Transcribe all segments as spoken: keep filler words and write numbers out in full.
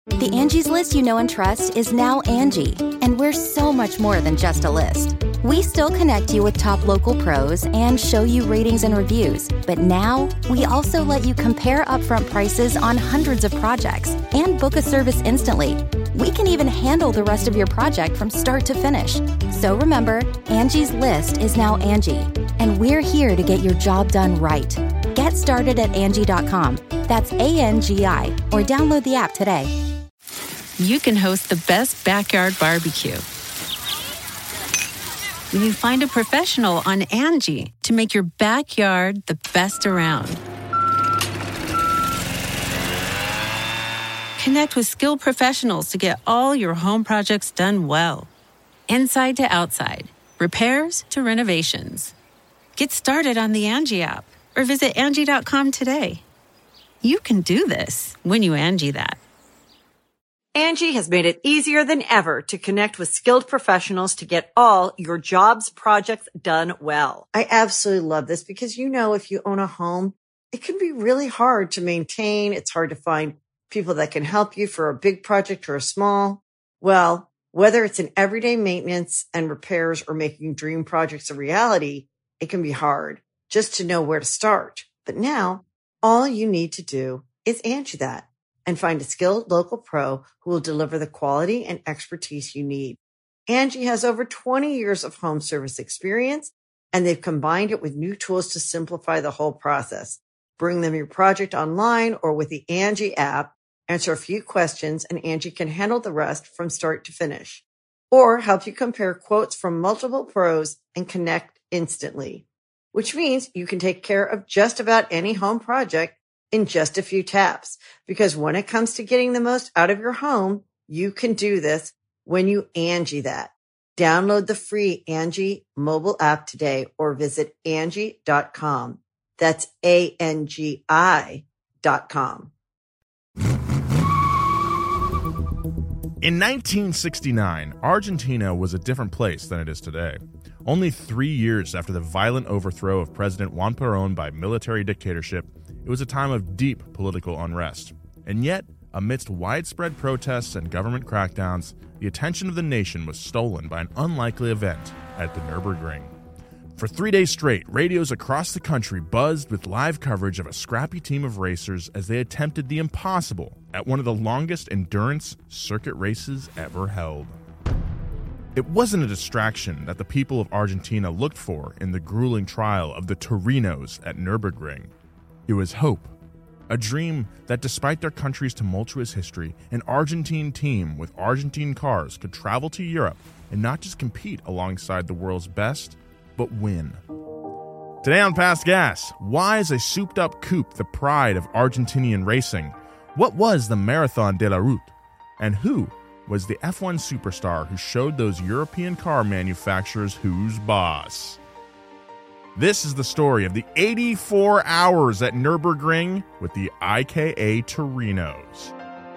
The Angie's List you know and trust is now Angie, and we're so much more than just a list. We still connect you with top local pros and show you ratings and reviews, but now we also let you compare upfront prices on hundreds of projects and book a service instantly. We can even handle the rest of your project from start to finish. So remember, Angie's List is now Angie, and we're here to get your job done right. Get started at Angie dot com. That's A N G I, or download the app today. You can host the best backyard barbecue when you find a professional on Angie to make your backyard the best around. Connect with skilled professionals to get all your home projects done well. Inside to outside, repairs to renovations. Get started on the Angie app or visit Angie dot com today. You can do this when you Angie that. Angie has made it easier than ever to connect with skilled professionals to get all your jobs projects done well. I absolutely love this because, you know, if you own a home, it can be really hard to maintain. It's hard to find people that can help you for a big project or a small. Well, whether it's in everyday maintenance and repairs or making dream projects a reality, it can be hard just to know where to start. But now all you need to do is Angie that and find a skilled local pro who will deliver the quality and expertise you need. Angie has over twenty years of home service experience, and they've combined it with new tools to simplify the whole process. Bring them your project online or with the Angie app, answer a few questions, and Angie can handle the rest from start to finish. Or help you compare quotes from multiple pros and connect instantly, which means you can take care of just about any home project in just a few taps. Because when it comes to getting the most out of your home, you can do this when you Angie that. Download the free Angie mobile app today or visit Angie dot com. That's A N G I dot com. In nineteen sixty-nine, Argentina was a different place than it is today. Only three years after the violent overthrow of President Juan Perón by military dictatorship, it was a time of deep political unrest. And yet, amidst widespread protests and government crackdowns, the attention of the nation was stolen by an unlikely event at the Nürburgring. For three days straight, radios across the country buzzed with live coverage of a scrappy team of racers as they attempted the impossible at one of the longest endurance circuit races ever held. It wasn't a distraction that the people of Argentina looked for in the grueling trial of the Torinos at Nürburgring. It was hope, a dream that despite their country's tumultuous history, an Argentine team with Argentine cars could travel to Europe and not just compete alongside the world's best, but win. Today on Past Gas, why is a souped-up coupe the pride of Argentinian racing? What was the Marathon de la Route? And who was the F one superstar who showed those European car manufacturers who's boss? This is the story of the eighty-four hours at Nürburgring with the I K A Torinos.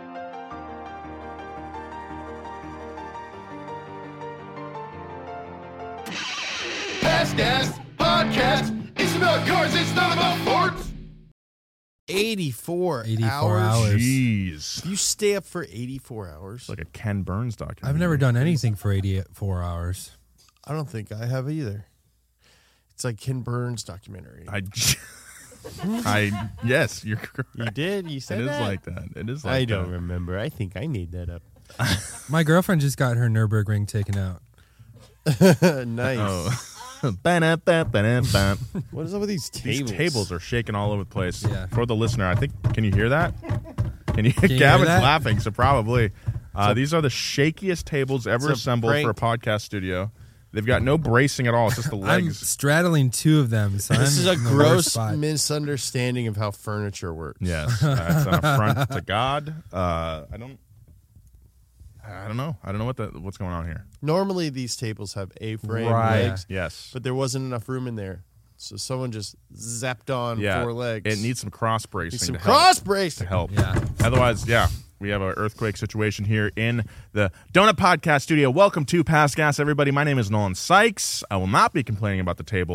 Past Gas Podcast. It's about cars, it's not about sports. eighty-four, eighty-four hours. hours. Jeez. You stay up for eighty-four hours? It's like a Ken Burns documentary. I've never done anything for eighty-four hours. I don't think I have either. It's like Ken Burns documentary. I, I yes, you're correct. You did? You said It is that? like that. It is like I that. don't remember. I think I made that up. My girlfriend just got her Nürburgring taken out. Nice. Oh. Ba-da-ba-ba-da-ba. What is up with these tables? These tables are shaking all over the place. Yeah. For the listener, I think, can you hear that? Can you? Can you Gavin's hear that? laughing, so probably. Uh, these are the shakiest tables ever It's a assembled prank. for a podcast studio. They've got no bracing at all. It's just the I'm legs. straddling two of them. So This I'm is a in the worst gross spot. misunderstanding of how furniture works. Yes, uh, it's an affront to God. Uh, I don't. I don't know. I don't know what the, what's going on here. Normally, these tables have A-frame Right. legs, Yes. but there wasn't enough room in there. So someone just zapped on yeah. four legs. It needs some cross bracing. Needs some to cross help, bracing. to help. Yeah. Otherwise, yeah, we have an earthquake situation here in the Donut Podcast studio. Welcome to Past Gas, everybody. My name is Nolan Sykes. I will not be complaining about the tables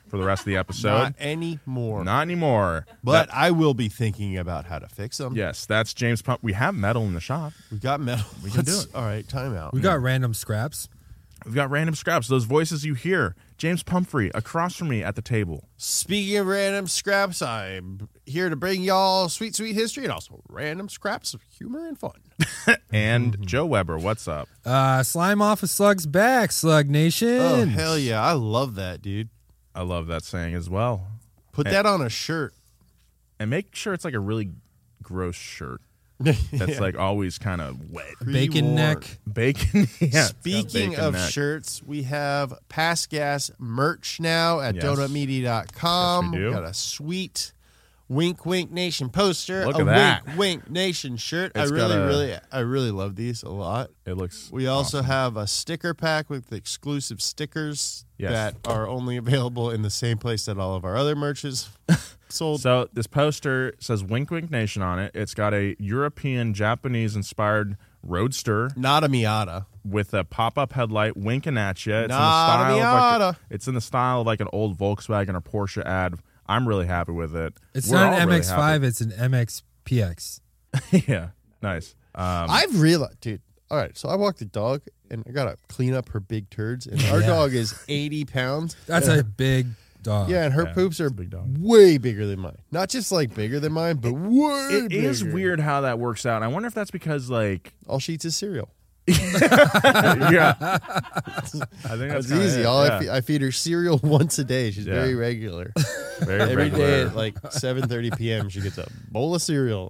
for the rest of the episode. Not anymore. Not anymore. But That- I will be thinking about how to fix them. yes, that's James Pump. We have metal in the shop. We got metal. We can do Let's- it. All right, time out. We got random scraps. We've got random scraps. Those voices you hear. James Pumphrey across from me at the table. Speaking of random scraps, I'm here to bring y'all sweet, sweet history and also random scraps of humor and fun. And Joe Weber, what's up? Uh, slime off a slug's back, Slug Nation. Oh, hell yeah. I love that, dude. I love that saying as well. Put Hey. that on a shirt. And make sure it's like a really gross shirt that's Yeah. like always kind of wet. Bacon Pre-worn. neck. Bacon. Yeah, it's got Speaking bacon of neck. shirts, we have Pass Gas merch now at Yes. donut media dot com. Yes, we do. Got a sweet Wink Wink Nation poster. Look a at that. Wink Wink Nation shirt. I It's really, got a- really, I really love these a lot. It looks. We also awesome. have a sticker pack with exclusive stickers Yes. that are only available in the same place that all of our other merch is sold. So this poster says Wink Wink Nation on it. It's got a European Japanese inspired roadster Not a Miata. with a pop-up headlight winking at you. It's Not a in the style of like Miata. a, it's in the style of like an old Volkswagen or Porsche ad. I'm really happy with it. It's We're not all an M really X five, it's an M X P X. happy. Yeah, nice. Um, I've realized, dude. All right, so I walked the dog, and I gotta clean up her big turds. And our Yeah. dog is eighty pounds. That's a big dog. Yeah, and her Yeah, poops are it's a big dog. way bigger than mine. Not just like bigger than mine, but way it bigger. is weird how that works out. I wonder if that's because like All she eats is cereal. yeah, I think that's It's kinda easy. it, All I, yeah. fe- I feed her cereal once a day. She's Yeah. very regular. Very Every regular. day at like seven thirty p.m. she gets a bowl of cereal.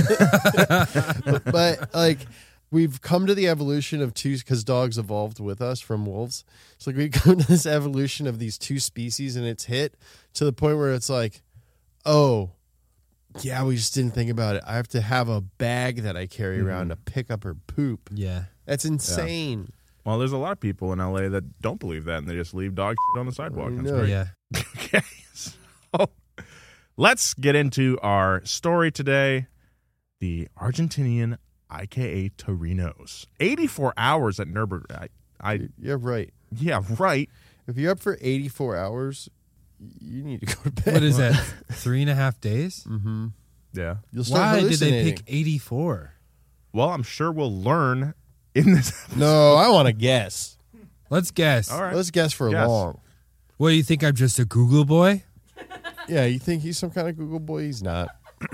But like we've come to the evolution of two because dogs evolved with us from wolves. It's like we come to this evolution of these two species, and it's hit to the point where it's like, oh, yeah, we just didn't think about it. I have to have a bag that I carry around to pick up her poop. Yeah. That's insane. Well, there's a lot of people in L A that don't believe that, and they just leave dog shit on the sidewalk. I That's know. great. Yeah. Okay, so let's get into our story today. The Argentinian I K A Torinos. eighty-four hours at Nürburgring. I, I, Yeah, right. yeah, right. If you're up for eighty-four hours, you need to go to bed. What is that? Three and a half days? Mm-hmm. Yeah. You'll start Why did they hallucinating. pick eighty-four? Well, I'm sure we'll learn in this episode. No, I want to guess. Let's guess. All right. Let's guess for Guess. long. What, do you think I'm just a Google boy? Yeah, you think he's some kind of Google boy? He's not.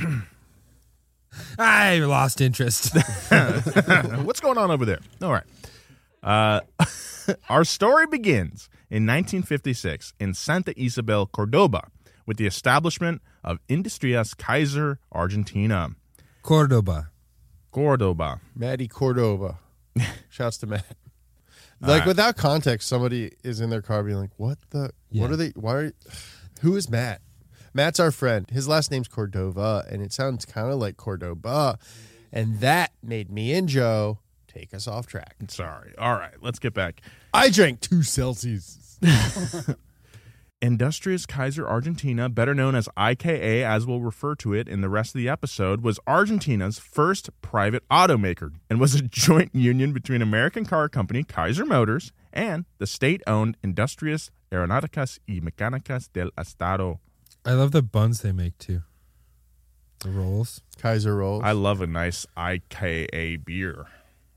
I lost interest. What's going on over there? All right. Uh, our story begins in nineteen fifty-six in Santa Isabel, Cordoba, with the establishment of Industrias Kaiser Argentina. Cordoba. Cordoba. Maddie Cordova. Shouts to Matt. Like right. without context, somebody is in their car being like, "What the? Yeah. What are they? Why? Are, who is Matt? Matt's our friend. His last name's Cordova, and it sounds kind of like Cordoba, and that made me and Joe take us off track. Sorry. All right. Let's get back. I drank two Celsius. Industrias Kaiser Argentina, better known as I K A, as we'll refer to it in the rest of the episode, was Argentina's first private automaker and was a joint union between American car company Kaiser Motors and the state-owned Industrias Aeronáuticas y Mecánicas del Estado. I love the buns they make too. The rolls. Kaiser rolls. I love a nice I K A beer.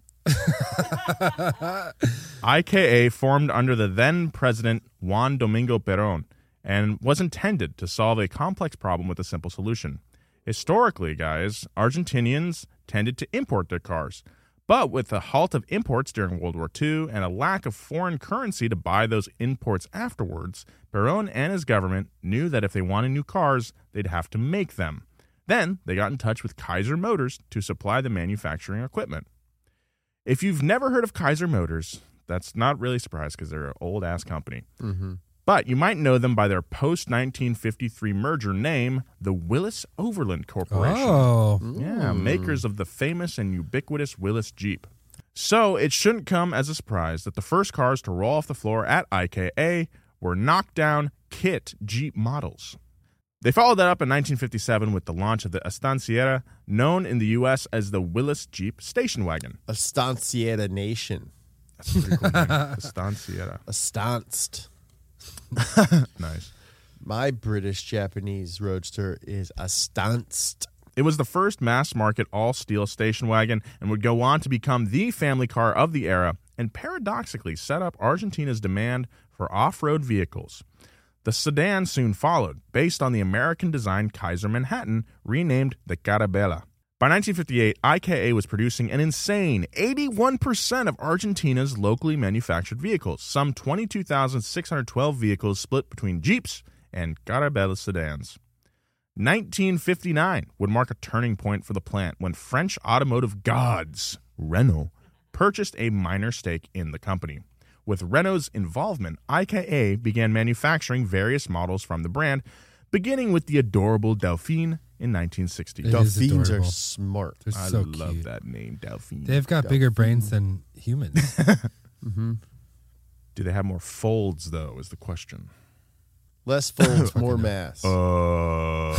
I K A formed under the then president Juan Domingo Perón and was intended to solve a complex problem with a simple solution. Historically, guys, Argentinians tended to import their cars. But with the halt of imports during World War Two and a lack of foreign currency to buy those imports afterwards, Perón and his government knew that if they wanted new cars, they'd have to make them. Then they got in touch with Kaiser Motors to supply the manufacturing equipment. If you've never heard of Kaiser Motors, that's not really a surprise because they're an old-ass company. Mm-hmm. But you might know them by their post-nineteen fifty-three merger name, the Willis Overland Corporation. Oh. Yeah, makers of the famous and ubiquitous Willis Jeep. So it shouldn't come as a surprise that the first cars to roll off the floor at I K A were knockdown kit Jeep models. They followed that up in nineteen fifty-seven with the launch of the Estanciera, known in the U S as the Willis Jeep Station Wagon. Estanciera Nation. That's a pretty cool name. Estanciera. Estanced. Nice. My British Japanese Roadster is a Stanst. It was the first mass-market all-steel station wagon and would go on to become the family car of the era and paradoxically set up Argentina's demand for off-road vehicles. The sedan soon followed, based on the American-designed Kaiser Manhattan, renamed the Carabella. By nineteen fifty-eight, I K A was producing an insane eighty-one percent of Argentina's locally manufactured vehicles, some twenty-two thousand six hundred twelve vehicles split between Jeeps and Carabella sedans. nineteen fifty-nine would mark a turning point for the plant when French automotive gods, Renault, purchased a minor stake in the company. With Renault's involvement, I K A began manufacturing various models from the brand, beginning with the adorable Dauphine in nineteen sixty. It is Dauphines are adorable. smart. They're I so love cute. that name, Dauphine. They've got bigger brains than humans. Mm-hmm. Do they have more folds, though, is the question. Less folds, more mass. Uh...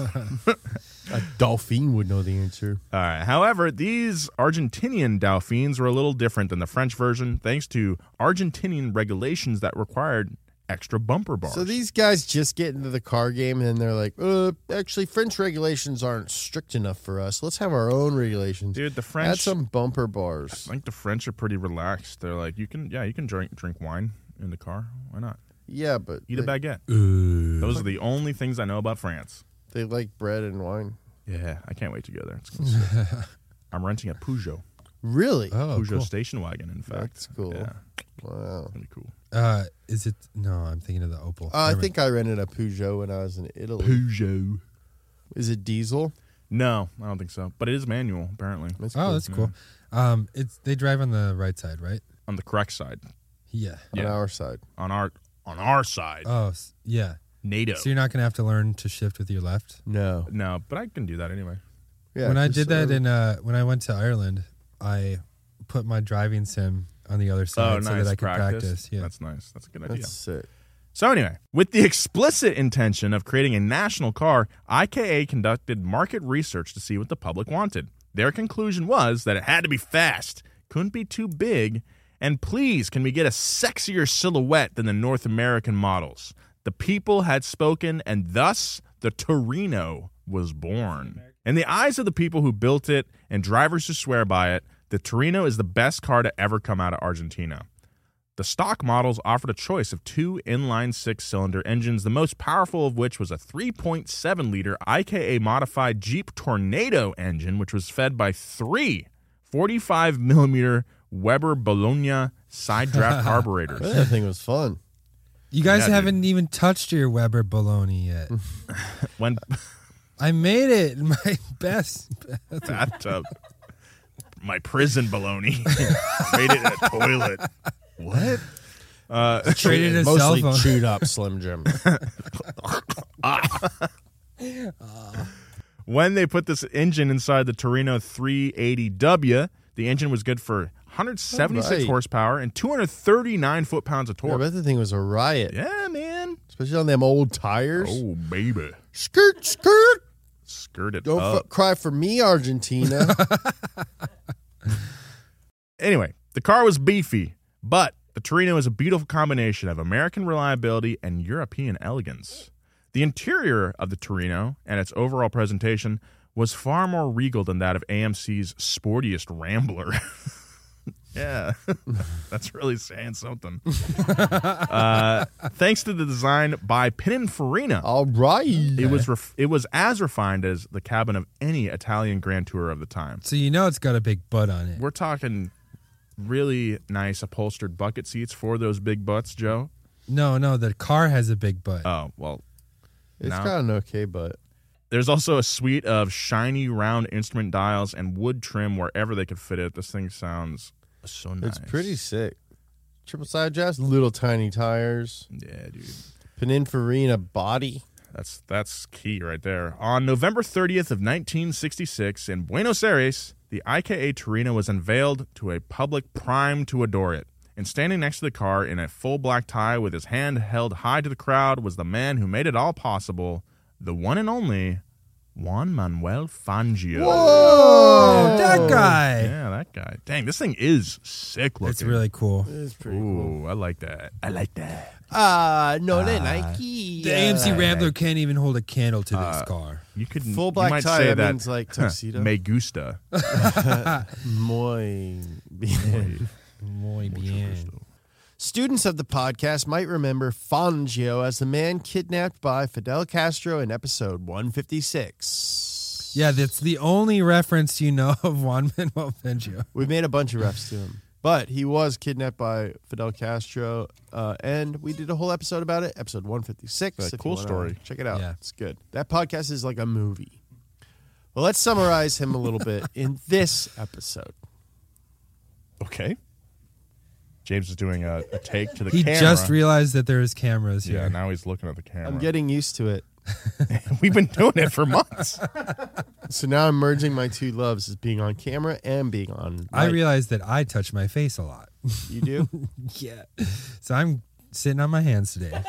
A Dauphine would know the answer. All right. However, these Argentinian Dauphines were a little different than the French version, thanks to Argentinian regulations that required extra bumper bars. So these guys just get into the car game and they're like, uh, actually, French regulations aren't strict enough for us. Let's have our own regulations. Dude, the French. Add some bumper bars. I think the French are pretty relaxed. They're like, you can, yeah, you can drink drink wine in the car. Why not? Yeah, but Eat a they, baguette. Ooh. Those are the only things I know about France. they like bread and wine. Yeah, I can't wait to go there. It's gonna be sick. I'm renting a Peugeot. Really? Oh, Peugeot cool. station wagon, in fact. That's cool. Yeah, Wow. it's gonna be cool. Uh, is it? No, I'm thinking of the Opal. Uh, I Never think I rented a Peugeot when I was in Italy. Peugeot. Is it diesel? No, I don't think so. But it is manual, apparently. That's mind. Oh, cool. that's cool. Um, it's they drive on the right side, right? On the correct side. Yeah. On Yeah. our side. On our on our side. Oh, s- yeah. NATO. So you're not gonna have to learn to shift with your left. No. No, but I can do that anyway. Yeah, when I 'cause, did that uh, in uh, when I went to Ireland, I put my driving sim on the other side Oh, so nice. that I could practice. practice. Yeah. That's nice. That's a good idea. That's sick. So anyway, with the explicit intention of creating a national car, I K A conducted market research to see what the public wanted. Their conclusion was that it had to be fast, couldn't be too big, and please, can we get a sexier silhouette than the North American models? The people had spoken, and thus the Torino was born. In the eyes of the people who built it and drivers who swear by it, the Torino is the best car to ever come out of Argentina. The stock models offered a choice of two inline six-cylinder engines, the most powerful of which was a three point seven liter I K A-modified Jeep Tornado engine, which was fed by three forty-five millimeter Weber Bologna side draft carburetors. That thing was fun. You guys Yeah, dude. haven't even touched your Weber bologna yet. When I made it in my best. bathtub, my prison bologna made it in a toilet. What? Uh, Traded a cell Mostly phone. chewed up Slim Jim. when they put this engine inside the Torino three eighty W, the engine was good for one hundred seventy-six Alright. horsepower and two hundred thirty-nine foot-pounds of I torque. bet the thing was a riot. Yeah, man. Especially on them old tires. Oh, baby. Skirt, skirt. Skirt it Don't up. fu- cry for me, Argentina. Anyway, the car was beefy, but the Torino is a beautiful combination of American reliability and European elegance. The interior of the Torino and its overall presentation was far more regal than that of A M C's sportiest Rambler. Yeah, that's really saying something. uh, thanks to the design by Pininfarina, All right. it was ref- it was as refined as the cabin of any Italian Grand Tourer of the time. So you know it's got a big butt on it. We're talking really nice upholstered bucket seats for those big butts, Joe. No, no, the car has a big butt. Oh, well, It's no. got an okay butt. There's also a suite of shiny round instrument dials and wood trim wherever they could fit it. This thing sounds so nice. It's pretty sick. Triple side drafts, little tiny tires, Yeah, dude. Pininfarina body. That's that's key right there. On November thirtieth of nineteen sixty-six in Buenos Aires, the I K A Torino was unveiled to a public primed to adore it. And standing next to the car in a full black tie with his hand held high to the crowd was the man who made it all possible, the one and only Juan Manuel Fangio. Whoa, that guy. Yeah, that guy. Dang, this thing is sick looking. It's really cool. It's pretty Ooh, cool. I like that. I like that. Ah, no, they Nike. The A M C Rambler can't even hold a candle to this car. You could Full you black might tie, say that that means, like, tuxedo. Me gusta. Muy bien. Muy bien. Students of the podcast might remember Fangio as the man kidnapped by Fidel Castro in episode one fifty-six. Yeah, that's the only reference you know of Juan Manuel Fangio. We made a bunch of refs to him. But he was kidnapped by Fidel Castro, uh, and we did a whole episode about it, episode one fifty-six. It's a if cool you wanna story. Check it out. Yeah. It's good. That podcast is like a movie. Well, let's summarize him a little bit in this episode. Okay. James is doing a, a take to the He camera. just realized that there's cameras here. Yeah, now he's looking at the camera. I'm getting used to it. We've been doing it for months. So now I'm merging my two loves as being on camera and being on I mic. realized that I touch my face a lot. You do? Yeah. So I'm sitting on my hands today.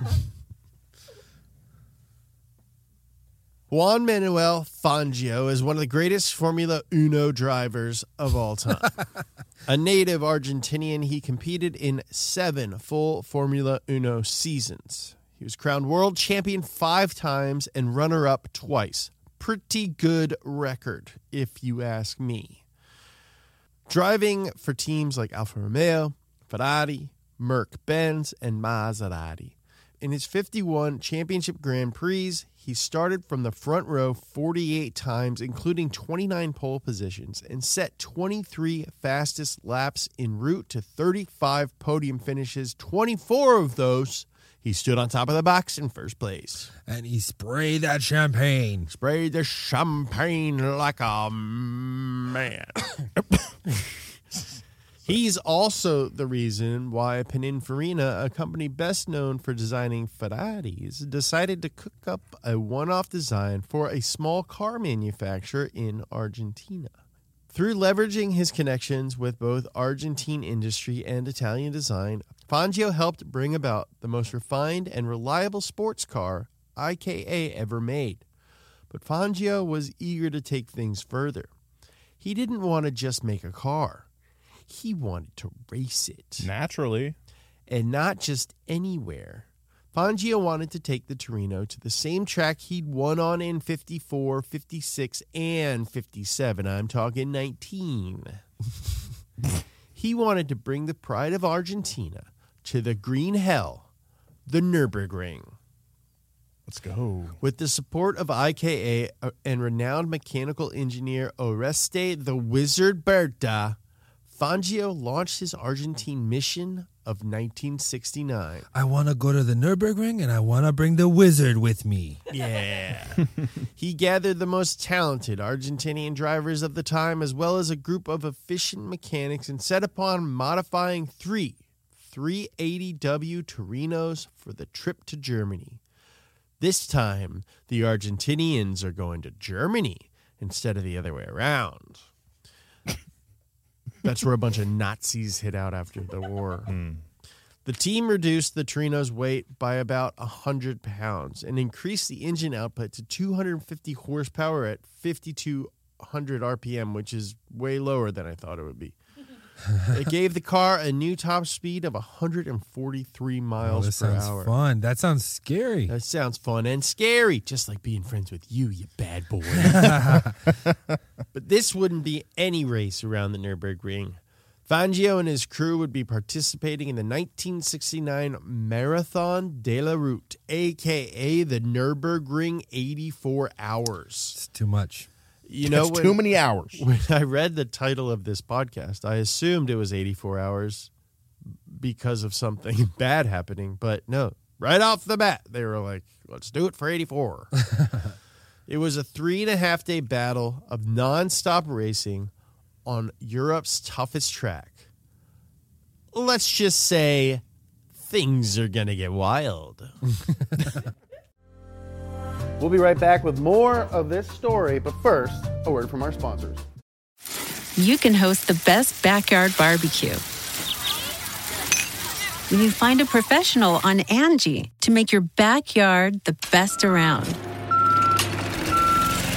Juan Manuel Fangio is one of the greatest Formula Uno drivers of all time. A native Argentinian, he competed in seven full Formula Uno seasons. He was crowned world champion five times and runner-up twice. Pretty good record, if you ask me. Driving for teams like Alfa Romeo, Ferrari, Merc-Benz, and Maserati. In his fifty-one championship Grand Prix, he started from the front row forty-eight times, including twenty-nine pole positions, and set twenty-three fastest laps en route to thirty-five podium finishes. twenty-four of those, he stood on top of the box in first place. And he sprayed that champagne. Sprayed the champagne like a man. He's also the reason why Pininfarina, a company best known for designing Ferraris, decided to cook up a one-off design for a small car manufacturer in Argentina. Through leveraging his connections with both Argentine industry and Italian design, Fangio helped bring about the most refined and reliable sports car I K A ever made. But Fangio was eager to take things further. He didn't want to just make a car. He wanted to race it. Naturally. And not just anywhere. Fangio wanted to take the Torino to the same track he'd won on in fifty-four, fifty-six, and fifty-seven. I'm talking nineteen. He wanted to bring the pride of Argentina to the green hell, the Nürburgring. Let's go. With the support of I K A and renowned mechanical engineer Oreste the Wizard Berta, Fangio launched his Argentine mission of nineteen sixty-nine. I want to go to the Nürburgring and I want to bring the wizard with me. Yeah. He gathered the most talented Argentinian drivers of the time, as well as a group of efficient mechanics, and set upon modifying three three eighty W Torinos for the trip to Germany. This time, the Argentinians are going to Germany instead of the other way around. That's where a bunch of Nazis hid out after the war. Mm. The team reduced the Torino's weight by about one hundred pounds and increased the engine output to two hundred fifty horsepower at fifty-two hundred R P M, which is way lower than I thought it would be. It gave the car a new top speed of one hundred forty-three miles Oh, this per sounds hour. fun. That sounds scary. That sounds fun and scary, just like being friends with you, you bad boy. But this wouldn't be any race around the Nürburgring. Fangio and his crew would be participating in the nineteen sixty-nine Marathon de la Route, a k a the Nürburgring eighty-four hours. It's too much. You know, That's when, too many hours. when I read the title of this podcast, I assumed it was eighty-four hours because of something bad happening. But no, right off the bat, they were like, let's do it for eighty-four. It was a three and a half day battle of nonstop racing on Europe's toughest track. Let's just say things are going to get wild. We'll be right back with more of this story, but first, a word from our sponsors. You can host the best backyard barbecue when you find a professional on Angie to make your backyard the best around.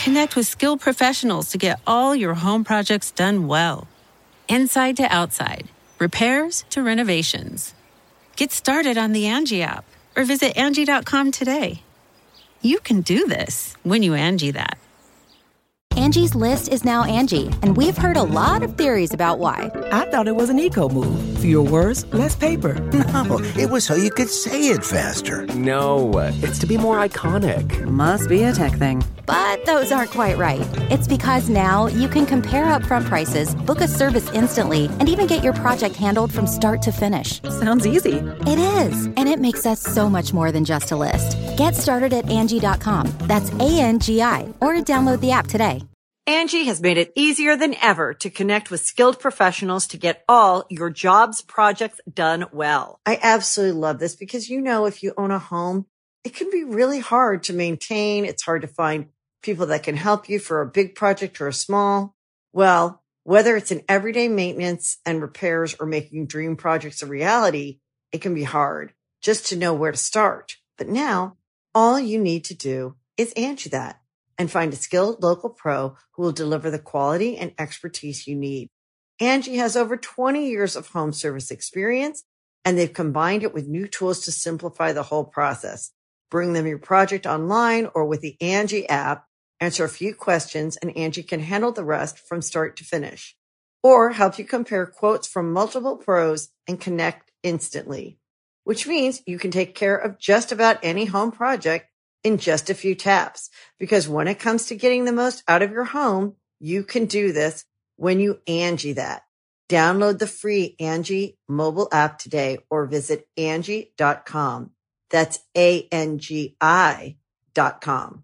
Connect with skilled professionals to get all your home projects done well. Inside to outside, repairs to renovations. Get started on the Angie app or visit Angie dot com today. You can do this when you Angie that. Angie's List is now Angie, and we've heard a lot of theories about why. I thought it was an eco move. Fewer words, less paper. No, it was so you could say it faster. No, it's to be more iconic. Must be a tech thing. But those aren't quite right. It's because now you can compare upfront prices, book a service instantly, and even get your project handled from start to finish. Sounds easy. It is, and it makes us so much more than just a list. Get started at Angie dot com. That's A N G I, or download the app today. Angie has made it easier than ever to connect with skilled professionals to get all your jobs projects done well. I absolutely love this because, you know, if you own a home, it can be really hard to maintain. It's hard to find people that can help you for a big project or a small. Well, whether it's in everyday maintenance and repairs or making dream projects a reality, it can be hard just to know where to start. But now all you need to do is Angie that and find a skilled local pro who will deliver the quality and expertise you need. Angie has over twenty years of home service experience, and they've combined it with new tools to simplify the whole process. Bring them your project online or with the Angie app, answer a few questions, and Angie can handle the rest from start to finish. Or help you compare quotes from multiple pros and connect instantly, which means you can take care of just about any home project in just a few taps. Because when it comes to getting the most out of your home, you can do this when you Angie that. Download the free Angie mobile app today or visit Angie dot com. That's A N G I dot com.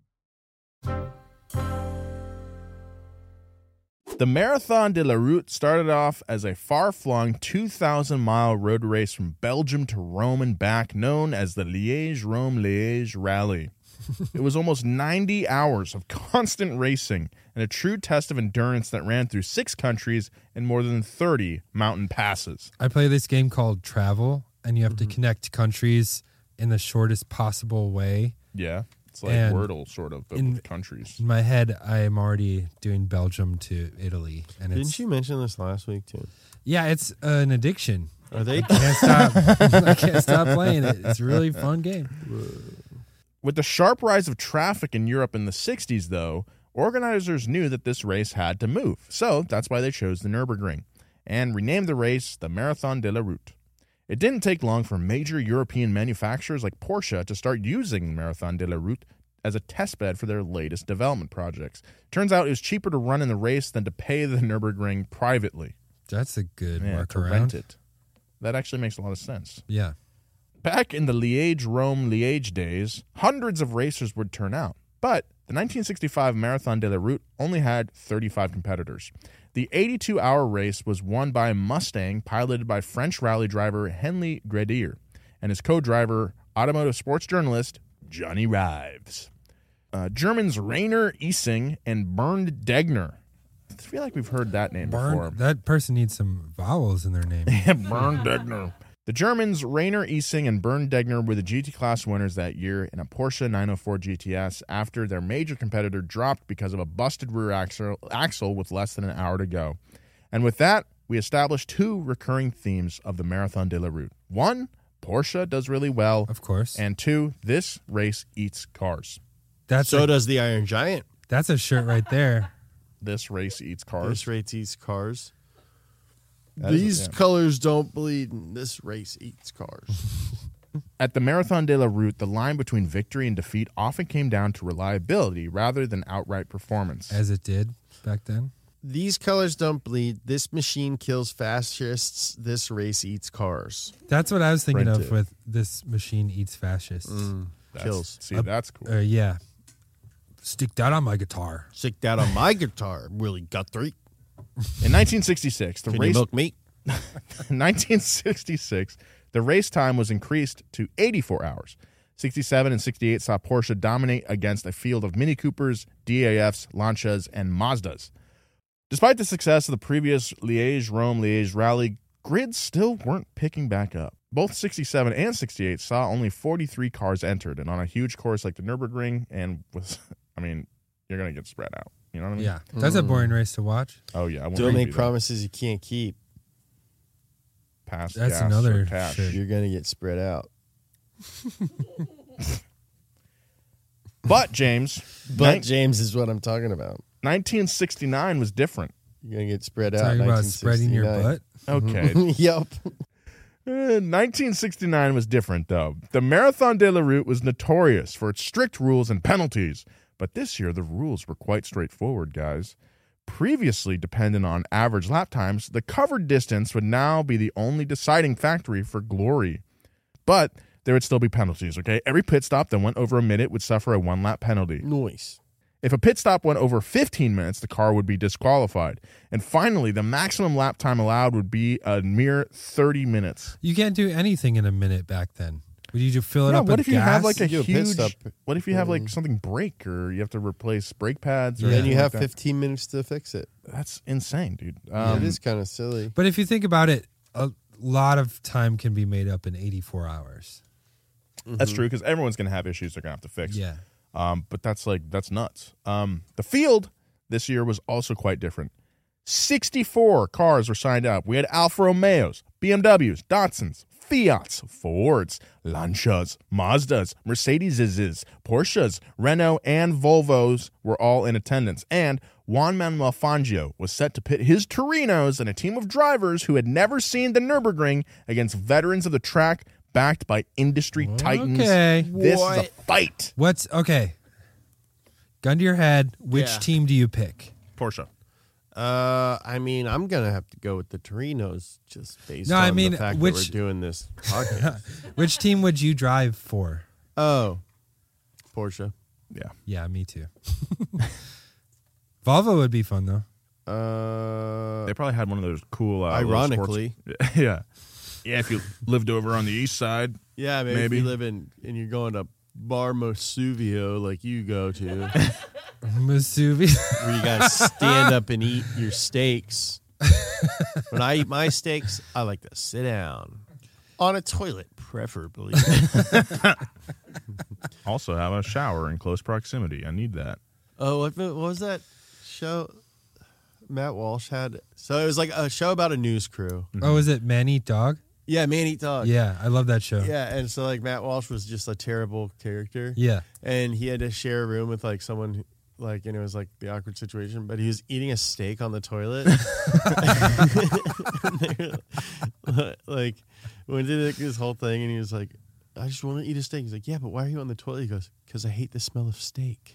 The Marathon de la Route started off as a far-flung two thousand mile road race from Belgium to Rome and back, known as the Liège-Rome-Liège Rally. It was almost ninety hours of constant racing and a true test of endurance that ran through six countries and more than thirty mountain passes. I play this game called Travel, and you have Mm-hmm. to connect countries in the shortest possible way. Yeah, it's like And Wordle, sort of, but in- with countries. In my head, I am already doing Belgium to Italy, and it's Didn't you mention this last week too? yeah, it's an addiction. Are they? I can't stop. I can't stop playing it. It's a really fun game. With the sharp rise of traffic in Europe in the sixties, though, organizers knew that this race had to move. So that's why they chose the Nürburgring and renamed the race the Marathon de la Route. It didn't take long for major European manufacturers like Porsche to start using the Marathon de la Route as a testbed for their latest development projects. Turns out it was cheaper to run in the race than to pay the Nürburgring privately. That's a good Yeah, to rent workaround. it. That actually makes a lot of sense. Yeah. Back in the Liège-Rome-Liège days, hundreds of racers would turn out. But the nineteen sixty-five Marathon de la Route only had thirty-five competitors. The eighty-two hour race was won by a Mustang piloted by French rally driver Henri Gredier and his co-driver, automotive sports journalist Johnny Rives. Uh, Germans Rainer Ising and Bernd Degner. I feel like we've heard that name before. Burn, that person needs some vowels in their name. Bernd Degner. The Germans, Rainer Ising and Bernd Degner, were the G T class winners that year in a Porsche nine oh four G T S after their major competitor dropped because of a busted rear axle, axle with less than an hour to go. And with that, we established two recurring themes of the Marathon de la Route. One, Porsche does really well. Of course. And two, this race eats cars. That's So a, does the Iron Giant. that's a shirt right there. This race eats cars. This race eats cars. That is a- These yeah. colors don't bleed. And this race eats cars. At the Marathon de la Route, the line between victory and defeat often came down to reliability rather than outright performance. As it did back then. These colors don't bleed. This machine kills fascists. This race eats cars. That's what I was thinking Printed. of with this machine eats fascists. That's- kills. See, Uh, that's cool. Uh, yeah. Stick that on my guitar. Stick that on my guitar, Willie Guthrie. In nineteen sixty-six, the Can race you milk meat? in nineteen sixty-six, the race time was increased to eighty-four hours. sixty-seven and sixty-eight saw Porsche dominate against a field of Mini Coopers, D A Fs, Lancias, and Mazdas. Despite the success of the previous Liège-Rome-Liège rally, grids still weren't picking back up. Both sixty-seven and sixty-eight saw only forty-three cars entered, and on a huge course like the Nürburgring, and was, I mean, you're gonna get spread out. You know what I mean? Yeah, that's a boring race to watch. Oh yeah. I won't Don't be make that. promises you can't keep. Pass That's gas another or cash. shit. You're gonna get spread out. But James, But nin- James is what I'm talking about. nineteen sixty-nine was different. You're gonna get spread out. Talking about spreading your butt. Okay. Yep. Uh, nineteen sixty-nine was different, though. The Marathon de la Route was notorious for its strict rules and penalties, but this year the rules were quite straightforward, guys. Previously dependent on average lap times, the covered distance would now be the only deciding factor for glory. But there would still be penalties, okay? Every pit stop that went over a minute would suffer a one-lap penalty. Nice. If a pit stop went over fifteen minutes, the car would be disqualified. And finally, the maximum lap time allowed would be a mere thirty minutes. You can't do anything in a minute back then. Would you just fill it Yeah, up what with if you gas? have like a You do a pit huge? stop. What if you have like Um, something break, or you have to replace brake pads, or Then anything you like have that? fifteen minutes to fix it. That's insane, dude. Yeah, Um, it is kind of silly. But if you think about it, a lot of time can be made up in eighty-four hours. That's true, because everyone's gonna have issues they're gonna have to fix. Yeah. Um, but that's like that's nuts. Um, the field this year was also quite different. sixty-four cars were signed up. We had Alfa Romeos, B M Ws, Datsuns, Fiats, Fords, Lancias, Mazdas, Mercedeses, Porsches, Renault, and Volvos were all in attendance. And Juan Manuel Fangio was set to pit his Torinos and a team of drivers who had never seen the Nürburgring against veterans of the track, backed by industry titans. Okay. This What? is a fight. What's okay? Gun to your head. Which Yeah. team do you pick? Porsche. Uh, I mean, I'm gonna have to go with the Torinos just based No, on I mean, the fact which- that we're doing this podcast. Which team would you drive for? Oh, Porsche. Yeah. Yeah, me too. Volvo would be fun though. Uh, They probably had one of those cool. Uh, little Ironically. sports- yeah, yeah. If you lived over on the east side, yeah, maybe, Maybe. if you live in and you're going to Bar Mosuvio like you go to, Masuvi. where you gotta stand up and eat your steaks. When I eat my steaks, I like to sit down on a toilet, preferably. also have a shower in close proximity. I need that. Oh, what, what was that show Matt Walsh had? So it was like a show about a news crew. Oh, is it Man Eat Dog? Yeah, Man Eat Dog. Yeah, I love that show. Yeah, and so like Matt Walsh was just a terrible character. Yeah. And he had to share a room with like someone who- like, and it was like the awkward situation, but he was eating a steak on the toilet. Like, when did like, this whole thing, and he was like, I just want to eat a steak. He's like, yeah, but why are you on the toilet? He goes, because I hate the smell of steak.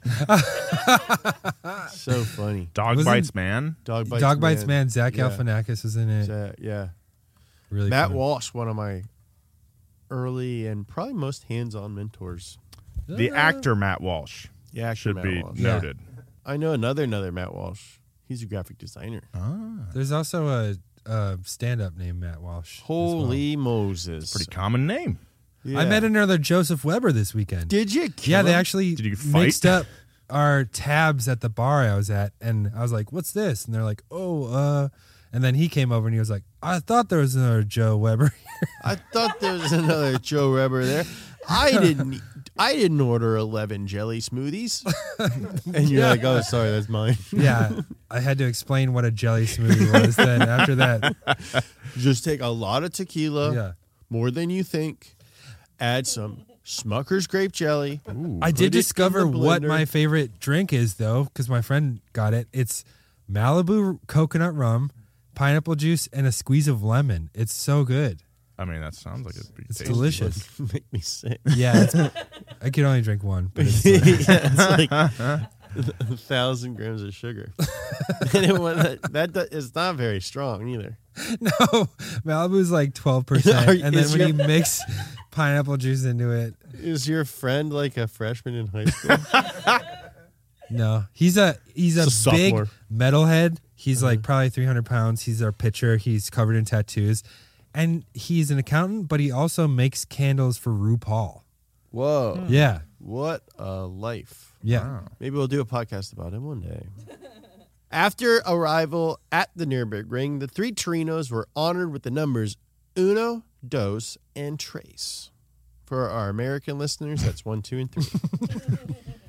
So funny. Dog Wasn't- bites man. Dog bites Dog Bites Man. Man. Zach Yeah. Galifianakis was in it. Yeah, yeah. Really Matt fun. Walsh, one of my early and probably most hands-on mentors. The actor Matt Walsh Yeah, actor should Matt be Walsh. noted. I know another another Matt Walsh. He's a graphic designer. There's also a, a stand-up named Matt Walsh. as well. Holy Moses! Pretty common name. Yeah. I met another Joseph Weber this weekend. Did you? Kill Yeah, they him? actually Did you fight? mixed up our tabs at the bar I was at, and I was like, "What's this?" And they're like, "Oh, uh," and then he came over and he was like, "I thought there was another Joe Weber." I thought there was another Joe Weber there. I didn't. I didn't order eleven jelly smoothies. And you're like, oh, sorry, that's mine. Yeah, I had to explain what a jelly smoothie was. Then after that, Just take a lot of tequila, yeah, more than you think. Add some Smucker's grape jelly. I Put it did in discover the what blender. my favorite drink is, though, because my friend got it. It's Malibu coconut rum, pineapple juice, and a squeeze of lemon. It's so good. I mean, that sounds like it'd be It's tasty. delicious. Make me sick. Yeah, it's, I could only drink one, but it's Yeah, it's like a thousand grams of sugar. And it, wa- that, that do- is not very strong either. no Malibu's like twelve percent, Are- and then is when your- you mix pineapple juice into it, Is your friend like a freshman in high school? no, he's a he's a, It's a big sophomore. metalhead. He's Uh-huh. like probably three hundred pounds. He's our pitcher. He's covered in tattoos, and he's an accountant, but he also makes candles for RuPaul. Whoa. Yeah, What a life. yeah. Maybe we'll do a podcast about him one day. After arrival at the Nürburgring, the three Torinos were honored with the numbers uno, dos, and tres. For our American listeners, that's one, two, and three.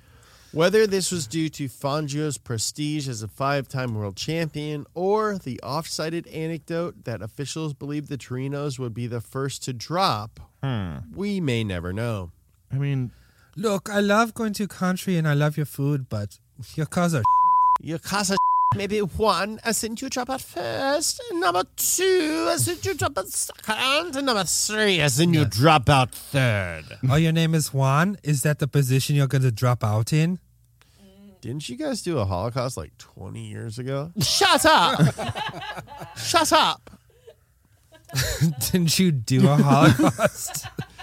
Whether this was due to Fangio's prestige as a five-time world champion or the oft-cited anecdote that officials believed the Torinos would be the first to drop, Hmm. we may never know. I mean, Look, I love going to country and I love your food, but your cars are Your cars are maybe one, I think you drop out first. And number two, I think you drop out second. And number three, I think you drop out third. Oh, your name is Juan? Is that the position you're going to drop out in? Didn't you guys do a Holocaust like twenty years ago? Shut up! Shut up! Didn't you do a Holocaust?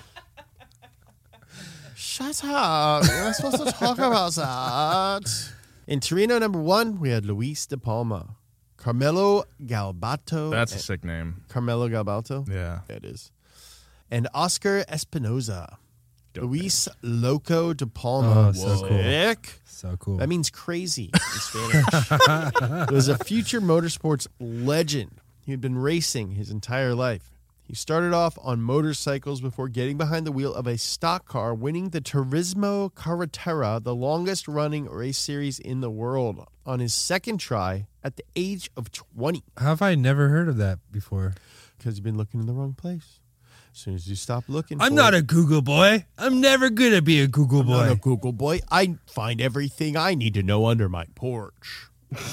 Shut up. You're not supposed to talk about that. In Torino, number one, we had Luis De Palma. Carmelo Galbato. that's a sick name. Carmelo Galbato? Yeah. It is. And Oscar Espinoza. Luis Loco De Palma. Oh, so cool. Sick. So cool. That means crazy in Spanish. He was a future motorsports legend. He had been racing his entire life. He started off on motorcycles before getting behind the wheel of a stock car, winning the Turismo Carretera, the longest running race series in the world, on his second try at the age of twenty. How have I never heard of that before? Because you've been looking in the wrong place. As soon as you stop looking I'm for not it, a Google boy. I'm never going to be a Google I'm boy. not a Google boy. I find everything I need to know under my porch.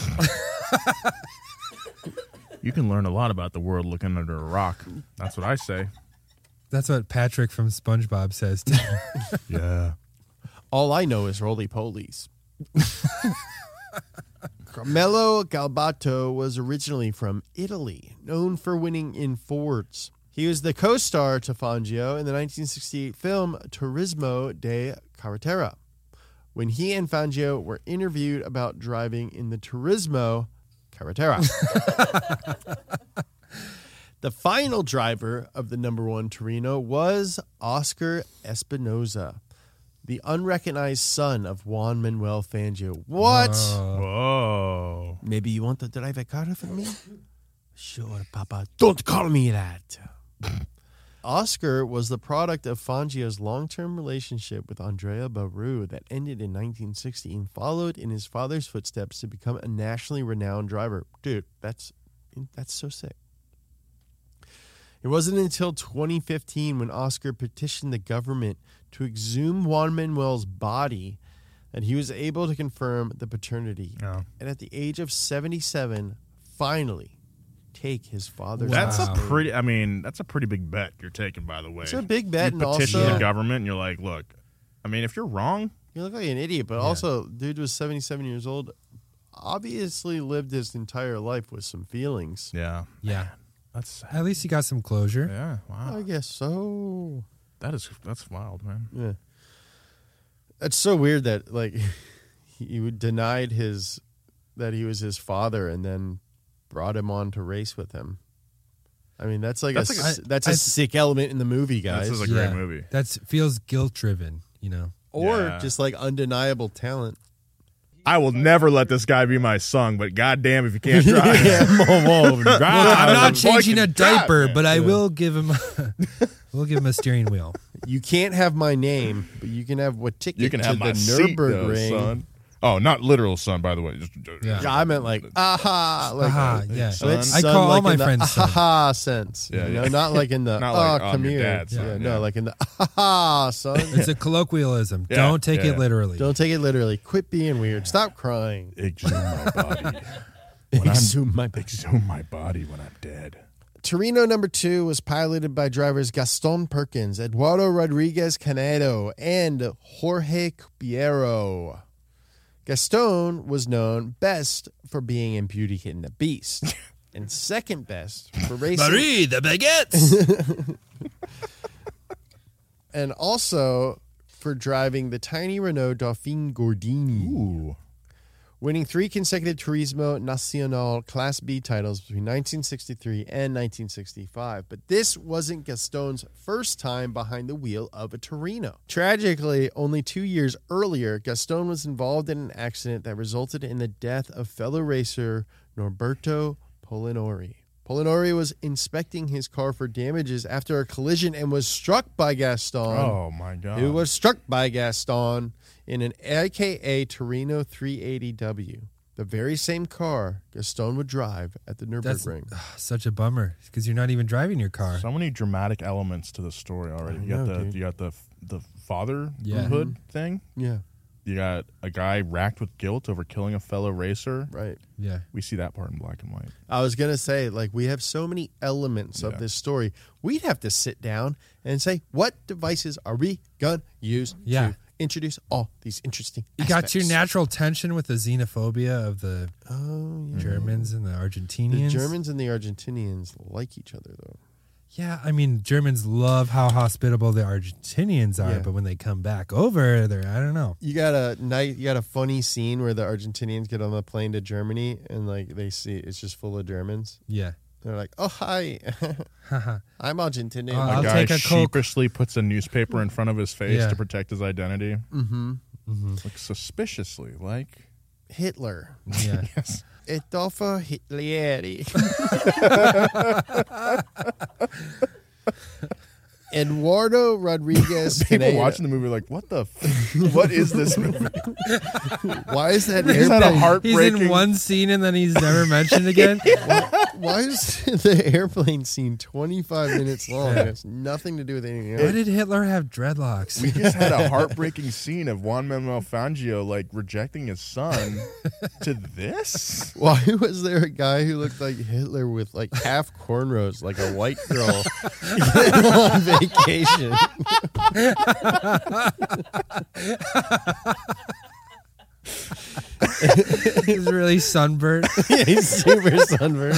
You can learn a lot about the world looking under a rock. That's what I say. That's what Patrick from SpongeBob says. too. Yeah. All I know is roly-polies. Carmelo Galbato was originally from Italy, known for winning in Fords. He was the co-star to Fangio in the nineteen sixty-eight film Turismo de Carretera. When he and Fangio were interviewed about driving in the Turismo Carretera. The final driver of the number one Torino was Oscar Espinoza, the unrecognized son of Juan Manuel Fangio. What? Whoa. Maybe you want to drive a car for me? Sure, Papa. Don't call me that. Oscar was the product of Fangio's long-term relationship with Andrea Baru that ended in nineteen sixty and followed in his father's footsteps to become a nationally renowned driver. Dude, that's that's so sick. It wasn't until twenty fifteen when Oscar petitioned the government to exhume Juan Manuel's body that he was able to confirm the paternity. Oh. And at the age of seventy-seven, finally take his father's That's name. a pretty, I mean, that's a pretty big bet you're taking, by the way. It's a big bet, You and petition also- the government and you're like, look, I mean, if you're wrong, You look like an idiot, but also, dude was seventy-seven years old, obviously lived his entire life with some feelings. yeah. Yeah. That's, At least he got some closure. yeah, wow. I guess so. That is, that's wild, man. Yeah. That's so weird that, like, he would denied his, that he was his father and then brought him on to race with him. I mean, that's like That's a, like a- s- that's a I- sick element in the movie, guys. This is a great movie. That feels guilt driven, you know. Or Yeah. just like undeniable talent. I will never let this guy be my son, but goddamn if you can't drive. I'm not changing a fucking drive, diaper, man. but I will give him a, we'll give him a steering wheel. You can't have my name, but you can have what ticket You can to have my the seat, though, Nürburgring. son. Oh, not literal son, by the way. Just, Yeah. Yeah, I meant like aha, like Aha, yeah. So it's I son call all like my in the friends son. aha sense. Yeah, you yeah. know, not like in the Not oh, like, come I'm your here. dad's son, yeah, yeah. no, like in the aha, son. It's a colloquialism. Yeah, Don't take yeah, it yeah. literally. Don't take it literally. Quit being weird. Stop crying. exhume my body. When I'm- Exhume my body. Exhume my body when I'm dead. Torino number two was piloted by drivers Gaston Perkins, Eduardo Rodriguez Canedo, and Jorge Cupiero. Gaston was known best for being in Beauty and the Beast, and second best for racing. Marie, the baguettes. And also for driving the tiny Renault Dauphine Gordini. Ooh. Winning three consecutive Turismo Nacional Class B titles between nineteen sixty-three and nineteen sixty-five. But this wasn't Gaston's first time behind the wheel of a Torino. Tragically, only two years earlier, Gaston was involved in an accident that resulted in the death of fellow racer Norberto Polinori. Polidori was inspecting his car for damages after a collision and was struck by Gaston. Oh, my God. Who was struck by Gaston in an A K A Torino three eighty W. The very same car Gaston would drive at the Nürburgring. That's uh, such a bummer because you're not even driving your car. So many dramatic elements to the story already. You know, got the dude. you got the the fatherhood Yeah. thing. Yeah. You got a guy racked with guilt over killing a fellow racer. Right. Yeah. We see that part in black and white. I was going to say, like, we have so many elements Yeah. of this story. We'd have to sit down and say, what devices are we going to use Yeah. to introduce all these interesting You got your aspects? natural tension with the xenophobia of the Oh, yeah. Germans and the The Argentinians. Germans and the Argentinians like each other, though. Yeah, I mean, Germans love how hospitable the Argentinians are, Yeah. but when they come back over, they're, I don't know. You got a night. You got a funny scene where the Argentinians get on the plane to Germany, and like they see it's just full of Germans. Yeah. They're like, "Oh hi, I'm Argentinian." Uh, A I'll guy take a Coke. sheepishly puts a newspaper in front of his face Yeah. to protect his identity. mm-hmm. Mm-hmm. Like suspiciously, like Hitler, Yeah. yes. Adolfo Hitleri. Eduardo Rodriguez. People Pineda. watching the movie are like, what the? F- what is this movie? Why is that? Is that a airplane- He's heartbreaking? in one scene and then he's never mentioned again. Why is the airplane scene twenty-five minutes long? It has nothing to do with anything Why else. did Hitler have dreadlocks? We just had a heartbreaking scene of Juan Manuel Fangio like rejecting his son to this. Why was there a guy who looked like Hitler with like half cornrows, like a white girl on vacation? He's really sunburnt. Yeah, he's super sunburned.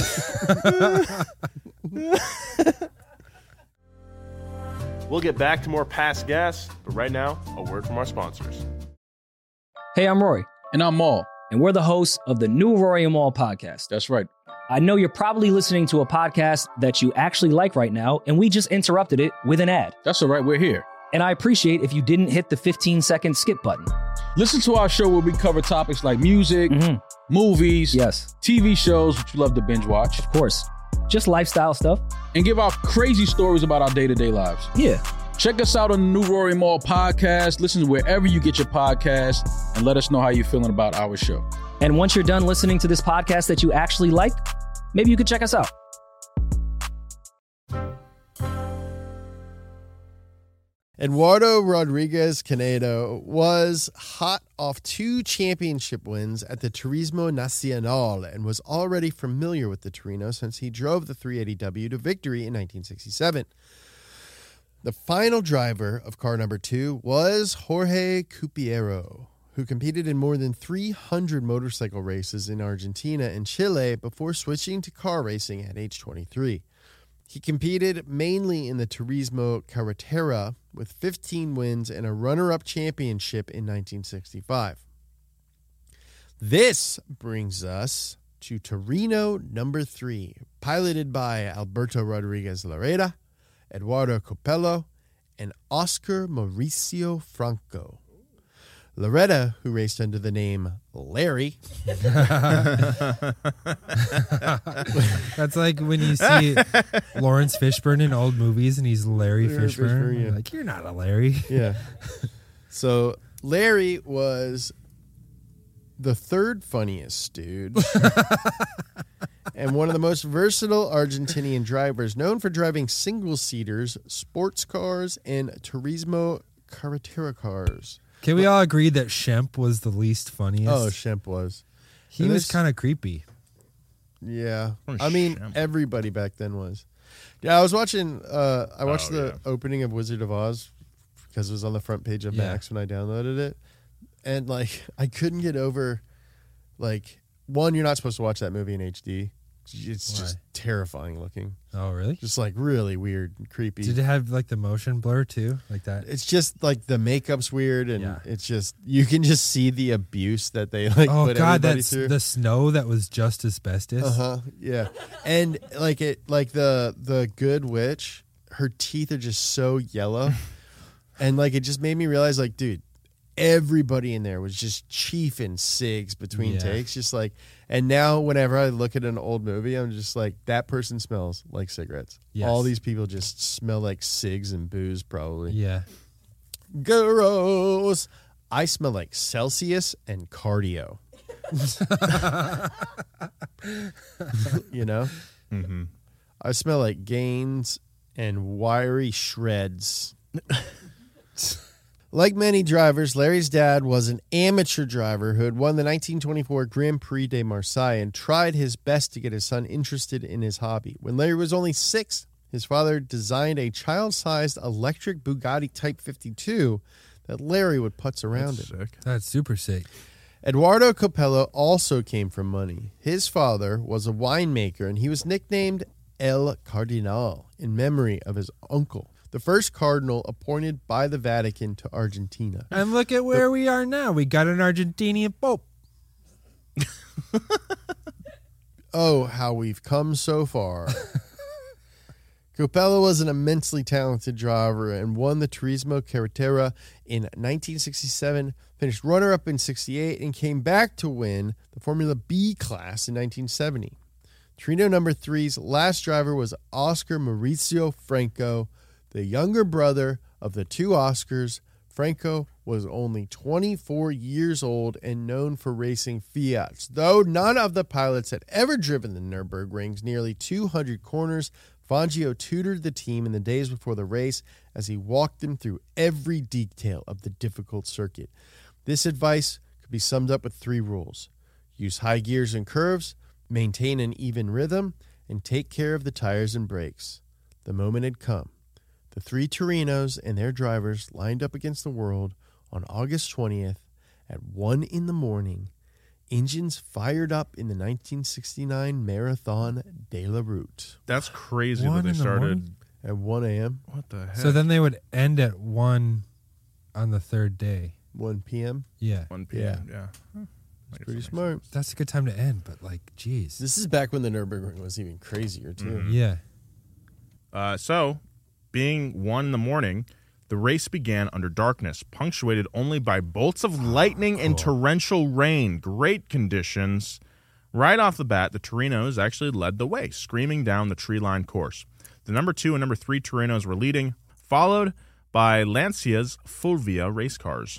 We'll get back to more past gas, but right now, a word from our sponsors. Hey, I'm Rory. And I'm Maul. And we're the hosts of the new Rory and Maul podcast. That's right. I know you're probably listening to a podcast that you actually like right now, and we just interrupted it with an ad. That's all right. We're here. And I appreciate if you didn't hit the fifteen second skip button. Listen to our show where we cover topics like music, mm-hmm. movies, yes, T V shows, which you love to binge watch. Of course. Just lifestyle stuff. And give out crazy stories about our day-to-day lives. Yeah. Check us out on the new Rory Maul podcast. Listen to wherever you get your podcast and let us know how you're feeling about our show. And once you're done listening to this podcast that you actually like, maybe you could check us out. Eduardo Rodriguez Canedo was hot off two championship wins at the Turismo Nacional and was already familiar with the Torino since he drove the three eighty W to victory in nineteen sixty-seven. The final driver of car number two was Jorge Cupiero, who competed in more than three hundred motorcycle races in Argentina and Chile before switching to car racing at age twenty-three. He competed mainly in the Turismo Carretera with fifteen wins and a runner-up championship in nineteen sixty-five. This brings us to Torino number three, piloted by Alberto Rodriguez Larreta, Eduardo Copello, and Oscar Mauricio Franco. Loretta, who raced under the name Larry. That's like when you see Lawrence Fishburne in old movies and he's Larry, Larry Fishburne. Fishburne, yeah. Like, you're not a Larry. Yeah. So Larry was the third funniest dude and one of the most versatile Argentinian drivers, known for driving single-seaters, sports cars, and Turismo Carretera cars. Can we all agree that Shemp was the least funniest? Oh, Shemp was. He And was this- kind of creepy. Yeah. Oh, I mean, Shemp. everybody back then was. Yeah, I was watching, uh, I watched Oh, the yeah. opening of Wizard of Oz because it was on the front page of Yeah. Max when I downloaded it. And, like, I couldn't get over, like, one, you're not supposed to watch that movie in H D. It's Why? just terrifying looking. Oh, really? Just, like, really weird and creepy. Did it have like the motion blur too? Like that? It's just, like, the makeup's weird, and Yeah. it's just, you can just see the abuse that they, like, Oh, put God, everybody that's through. the snow that was just asbestos. Uh-huh. Yeah. And like it like the the good witch, her teeth are just so yellow. And like it just made me realize like, dude, everybody in there was just chiefing cigs between Yeah. takes, just like. And now, whenever I look at an old movie, I'm just like, that person smells like cigarettes. Yes. All these people just smell like cigs and booze, probably. Yeah. Gross. I smell like Celsius and cardio. You know? Mm-hmm. I smell like Gains and wiry shreds. Like many drivers, Larry's dad was an amateur driver who had won the nineteen twenty-four Grand Prix de Marseille and tried his best to get his son interested in his hobby. When Larry was only six, his father designed a child-sized electric Bugatti Type fifty-two that Larry would putz around That's in. sick. That's super sick. Eduardo Copello also came from money. His father was a winemaker, and he was nicknamed El Cardinal in memory of his uncle, the first cardinal appointed by the Vatican to Argentina. And look at where we are now. We got an Argentinian pope. Oh, how we've come so far. Copello was an immensely talented driver and won the Turismo Carretera in nineteen sixty-seven, finished runner-up in sixty-eight, and came back to win the Formula B class in nineteen seventy. Torino number three's last driver was Oscar Mauricio Franco, the younger brother of the two Oscars. Franco was only twenty-four years old and known for racing Fiats. Though none of the pilots had ever driven the Nürburgring's nearly two hundred corners, Fangio tutored the team in the days before the race as he walked them through every detail of the difficult circuit. This advice could be summed up with three rules: use high gears and curves, maintain an even rhythm, and take care of the tires and brakes. The moment had come. The three Torinos and their drivers lined up against the world on August twentieth at one in the morning. Engines fired up in the nineteen sixty-nine Marathon de la Route. That's crazy One that they in the started morning? At one a.m. What the heck? So then they would end at one on the third day. one p.m. Yeah. one p.m. Yeah. Huh. I guess Pretty that makes smart. That's a good time to end, but like, geez. This is back when the Nürburgring was even crazier, too. Mhm. Yeah. Uh, so, being one in the morning, the race began under darkness, punctuated only by bolts of lightning and torrential rain. Great conditions. Right off the bat, the Torinos actually led the way, screaming down the tree-lined course. The number two and number three Torinos were leading, followed by Lancia's Fulvia race cars.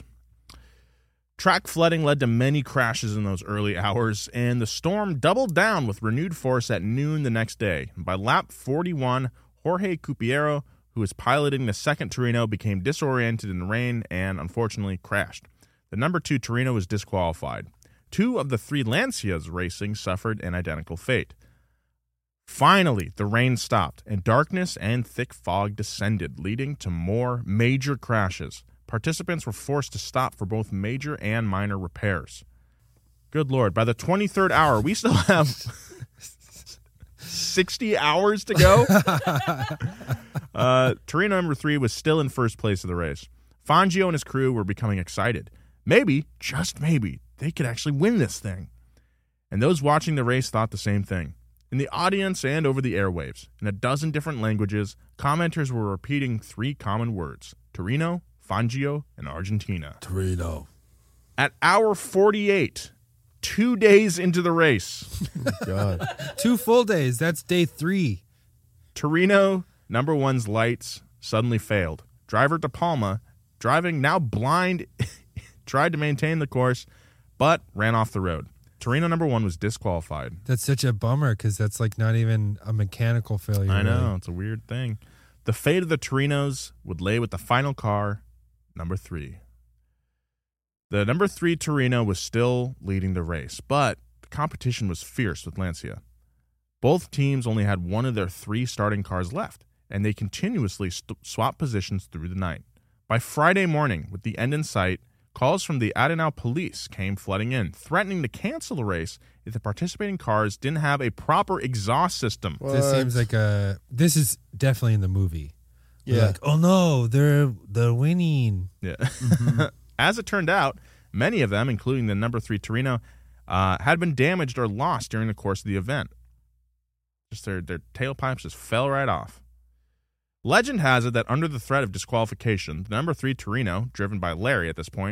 Track flooding led to many crashes in those early hours, and the storm doubled down with renewed force at noon the next day. By lap forty-one, Jorge Cupiero, who was piloting the second Torino, became disoriented in the rain and, unfortunately, crashed. The number two Torino was disqualified. Two of the three Lancias racing suffered an identical fate. Finally, the rain stopped, and darkness and thick fog descended, leading to more major crashes. Participants were forced to stop for both major and minor repairs. Good Lord, by the twenty-third hour, we still have sixty hours to go. uh, Torino number three was still in first place of the race. Fangio and his crew were becoming excited. Maybe, just maybe, they could actually win this thing. And those watching the race thought the same thing. In the audience and over the airwaves, in a dozen different languages, commenters were repeating three common words: Torino, Fangio, and Argentina. Torino. At hour forty-eight, two days into the race. Oh, God. Two full days. That's day three. Torino, number one's lights suddenly failed. Driver De Palma, driving now blind, tried to maintain the course, but ran off the road. Torino number one was disqualified. That's such a bummer because that's like not even a mechanical failure. I know. really. It's a weird thing. The fate of the Torinos would lay with the final car, number three. The number three Torino was still leading the race, but the competition was fierce with Lancia. Both teams only had one of their three starting cars left, and they continuously st- swapped positions through the night. By Friday morning, with the end in sight, calls from the Arenal police came flooding in, threatening to cancel the race if the participating cars didn't have a proper exhaust system. This seems like a. This is definitely in the movie. They're Yeah. like, oh no, they're they're winning. Yeah. As it turned out, many of them, including the number three Torino, uh, had been damaged or lost during the course of the event. Just their, their tailpipes just fell right off. Legend has it that under the threat of disqualification, the number three Torino, driven by Larry at this point,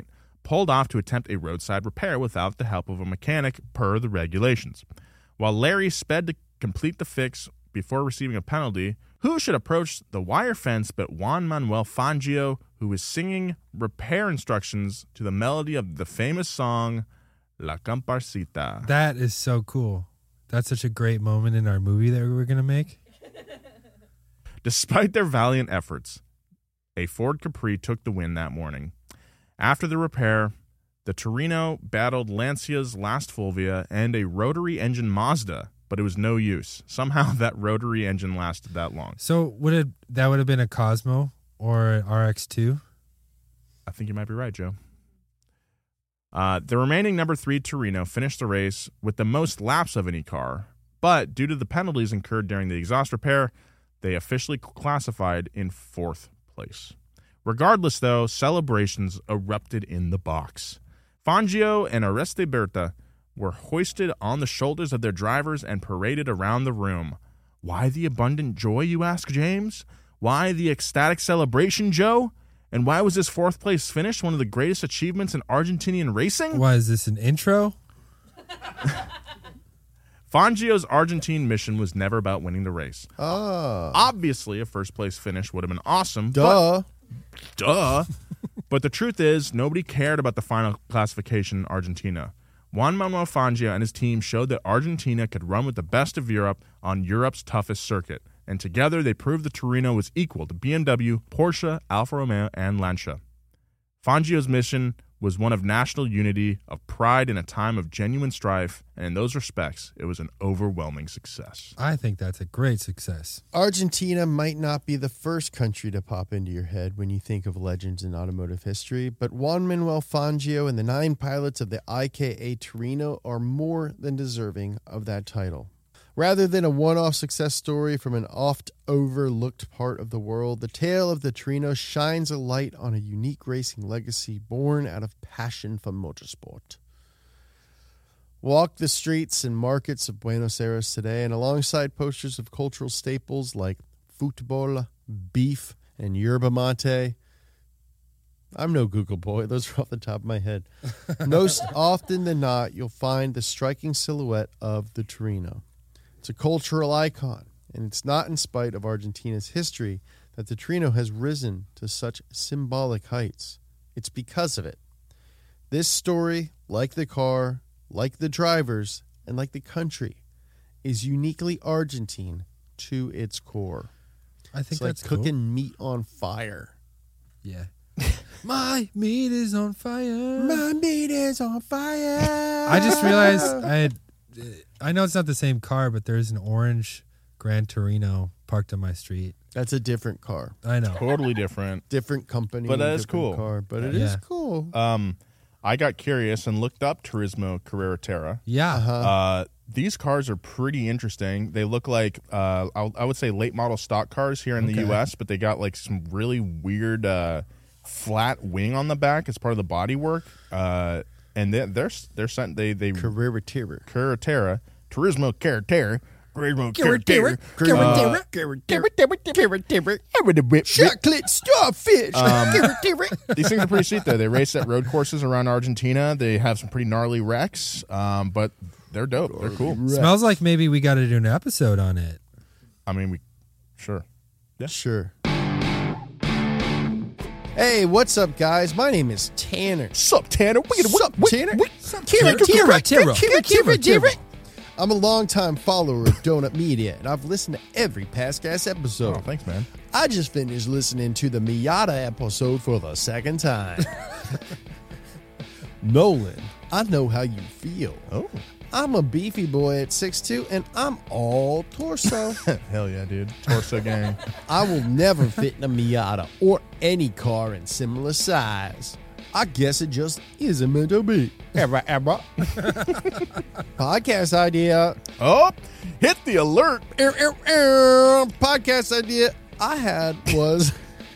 pulled off to attempt a roadside repair without the help of a mechanic per the regulations. While Larry sped to complete the fix before receiving a penalty, who should approach the wire fence but Juan Manuel Fangio, who was singing repair instructions to the melody of the famous song La Comparsita. That is so cool. That's such a great moment in our movie that we were going to make. Despite their valiant efforts, a Ford Capri took the win that morning. After the repair, the Torino battled Lancia's Last Fulvia and a rotary engine Mazda, but it was no use. Somehow that rotary engine lasted that long. So would it that would have been a Cosmo or an R X two? I think you might be right, Joe. Uh, the remaining number three Torino finished the race with the most laps of any car, but due to the penalties incurred during the exhaust repair, they officially classified in fourth place. Regardless, though, celebrations erupted in the box. Fangio and Oreste Berta were hoisted on the shoulders of their drivers and paraded around the room. Why the abundant joy, you ask, James? Why the ecstatic celebration, Joe? And why was this fourth place finish one of the greatest achievements in Argentinian racing? Why, is this an intro? Fangio's Argentine mission was never about winning the race. Oh. Obviously, a first-place finish would have been awesome. Duh. But, duh. But the truth is, nobody cared about the final classification in Argentina. Juan Manuel Fangio and his team showed that Argentina could run with the best of Europe on Europe's toughest circuit. And together, they proved the Torino was equal to B M W, Porsche, Alfa Romeo, and Lancia. Fangio's mission was one of national unity, of pride in a time of genuine strife, and in those respects, it was an overwhelming success. I think that's a great success. Argentina might not be the first country to pop into your head when you think of legends in automotive history, but Juan Manuel Fangio and the nine pilots of the I K A Torino are more than deserving of that title. Rather than a one-off success story from an oft-overlooked part of the world, the tale of the Torino shines a light on a unique racing legacy born out of passion for motorsport. Walk the streets and markets of Buenos Aires today, and alongside posters of cultural staples like football, beef, and yerba mate, I'm no Google boy. Those are off the top of my head. Most often than not, you'll find the striking silhouette of the Torino. It's a cultural icon, and it's not in spite of Argentina's history that the Torino has risen to such symbolic heights. It's because of it. This story, like the car, like the drivers, and like the country, is uniquely Argentine to its core. I think it's that's like cool. cooking meat on fire. Yeah. My meat is on fire. My meat is on fire. I just realized I had... I know it's not the same car, but there's an orange Gran Torino parked on my street. That's a different car. I know. Totally different. Different company. But that is different cool. Car, but it Yeah. is cool. Um, I got curious and looked up Turismo Carrera Terra. Yeah. Uh-huh. Uh, these cars are pretty interesting. They look like, uh, I, I would say, late model stock cars here in the Okay. U S, but they got like some really weird uh, flat wing on the back as part of the bodywork. Uh, and they, they're they're sent they they Carrera Terra. Carrera Terra, Turismo Carrera Terra. Turismo Carrera Terra. Carrera Carrera Terra. Terra. Carrera Terra. Chocolate starfish. Um, Carrera Terra. These things are pretty sweet, though. They race at road courses around Argentina. They have some pretty gnarly wrecks, um, but they're dope. They're cool. Smells like maybe we got to do an episode on it. I mean, we sure. Yeah. Sure. Hey, what's up, guys? My name is Tanner. Sup, Tanner? Sup, Tanner? Tira, Tira, Tira, Tira, Tira. I'm a longtime follower of Donut Media, and I've listened to every Pastcast episode. Oh, thanks, man. I just finished listening to the Miata episode for the second time. Nolan, I know how you feel. Oh. I'm a beefy boy at six two, and I'm all torso. Hell yeah, dude. Torso gang. I will never fit in a Miata or any car in similar size. I guess it just isn't meant to be. Ever, ever. Podcast idea. Oh, hit the alert. Er, er, er. Podcast idea I had was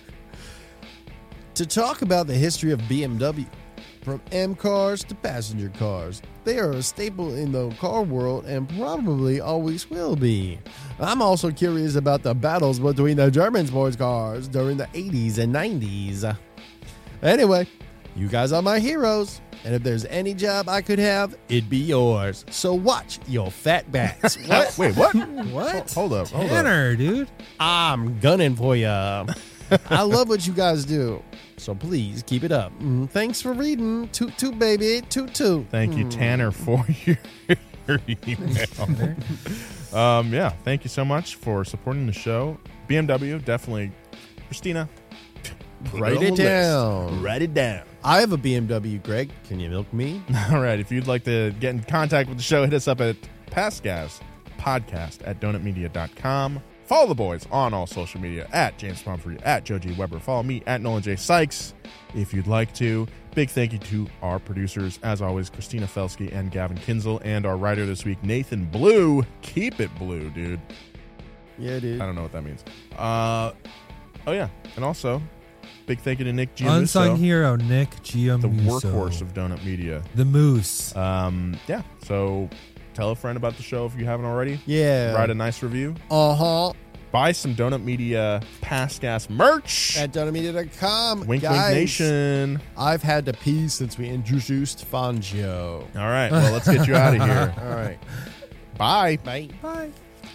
to talk about the history of B M W. From M cars to passenger cars. They are a staple in the car world and probably always will be. I'm also curious about the battles between the German sports cars during the eighties and nineties. Anyway, You guys are my heroes. And if there's any job I could have, it'd be yours. So watch your fat backs. What? Wait, what? What? Hold up, hold Tanner, up. dude. I'm gunning for you. I love what you guys do. So please keep it up. Mm, thanks for reading. Toot toot, baby. Toot toot. Thank you, Mm. Tanner, for your, your email. um, yeah, thank you so much for supporting the show. B M W, definitely. Christina, Write it down. Write it down. I have a B M W, Greg. Can you milk me? All right. If you'd like to get in contact with the show, hit us up at Passgas Podcast at donut media dot com. Follow the boys on all social media at James Pumphrey, at Joe G. Weber. Follow me at Nolan J. Sykes if you'd like to. Big thank you to our producers, as always, Christina Felsky and Gavin Kinzel, and our writer this week, Nathan Blue. Keep it blue, dude. Yeah, dude. I don't know what that means. Uh, oh, yeah. And also, big thank you to Nick Giamusso. Unsung hero, Nick Giamusso. The workhorse of Donut Media. The moose. Um, yeah. So tell a friend about the show if you haven't already. Yeah. Write a nice review. Uh-huh. Buy some Donut Media Past Gas merch. At donut media dot com. Wink, Guys, wink, nation. I've had to pee since we introduced Fangio. All right. Well, let's get you out of here. All right. Bye. Bye. Bye.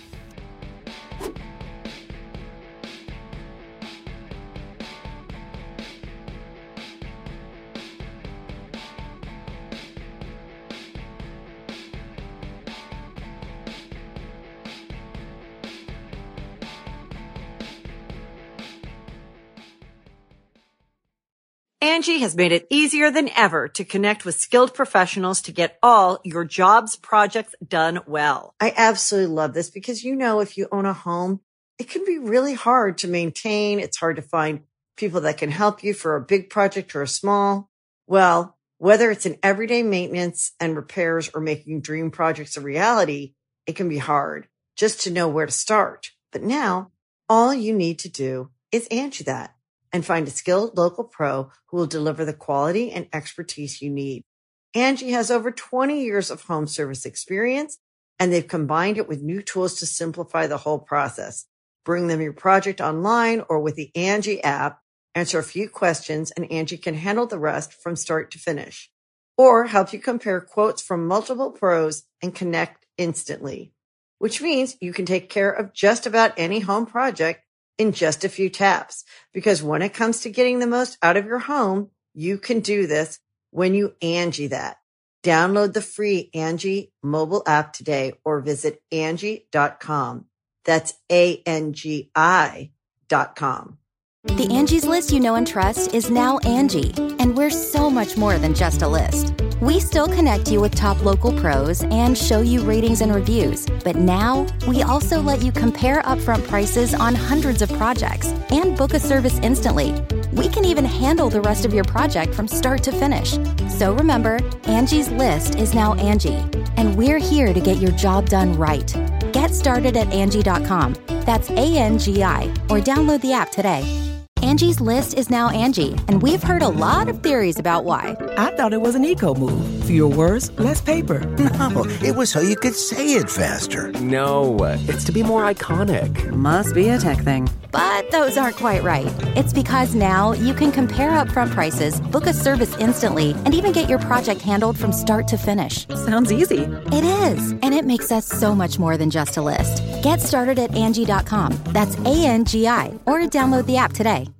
Angie has made it easier than ever to connect with skilled professionals to get all your jobs projects done well. I absolutely love this because, you know, if you own a home, it can be really hard to maintain. It's hard to find people that can help you for a big project or a small. Well, whether it's in everyday maintenance and repairs or making dream projects a reality, it can be hard just to know where to start. But now all you need to do is Angie that and find a skilled local pro who will deliver the quality and expertise you need. Angie has over twenty years of home service experience, and they've combined it with new tools to simplify the whole process. Bring them your project online or with the Angie app, answer a few questions, and Angie can handle the rest from start to finish. Or help you compare quotes from multiple pros and connect instantly, which means you can take care of just about any home project in just a few taps. Because when it comes to getting the most out of your home, you can do this when you Angie that. Download the free Angie mobile app today or visit Angie dot com. That's A N G I dot com. The Angie's List you know and trust is now Angie, and we're so much more than just a list. We still connect you with top local pros and show you ratings and reviews, but now we also let you compare upfront prices on hundreds of projects and book a service instantly. We can even handle the rest of your project from start to finish. So remember, Angie's List is now Angie, and we're here to get your job done right. Get started at Angie dot com. That's A N G I, or download the app today. Angie's List is now Angie, and we've heard a lot of theories about why. I thought it was an eco move. Fewer words, less paper. No, it was so you could say it faster. No, it's to be more iconic. Must be a tech thing. But those aren't quite right. It's because now you can compare upfront prices, book a service instantly, and even get your project handled from start to finish. Sounds easy. It is, and it makes us so much more than just a list. Get started at Angie dot com. That's A N G I, or download the app today.